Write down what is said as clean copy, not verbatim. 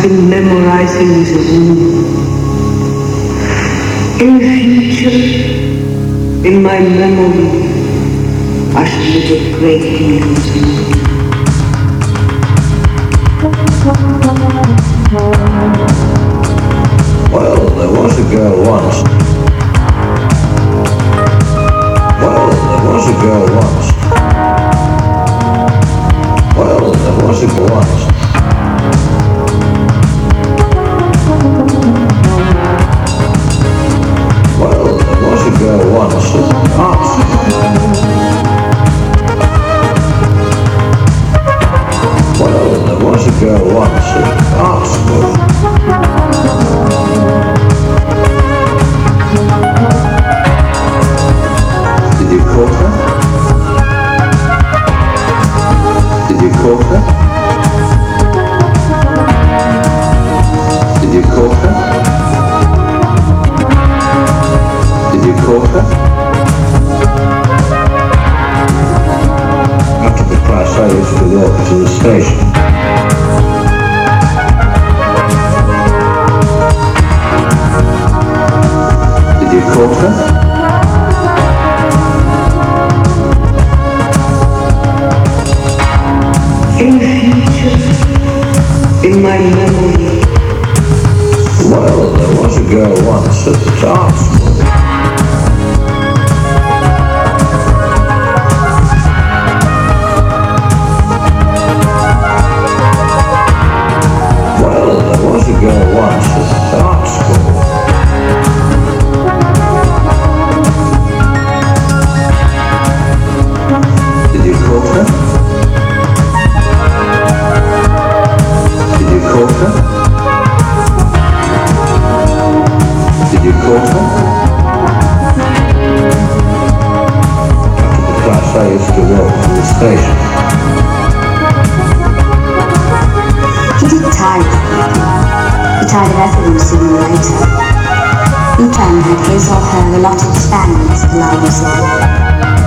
been memorizing the room. In the future, in my memory, I shall live a great deal into you. Well, there was a girl once. Well, there was a girl once. Well, there was a girl once. Well, there was a girl once at the art school. Well, there was a girl once at the art school. Did you call her? Did you call her? Did you call her? Did you call her? After the class I used to walk to the station. Did you call her? In the future, in my memory. Well, there was a girl once at the art school. Well, there was a girl once at the art school. Did you call her? Did you call her? Did you call her? After the class I used to walk to the station. He did tire of everything. He tired of everything sooner or later. Each man had his or her allotted spans of lives.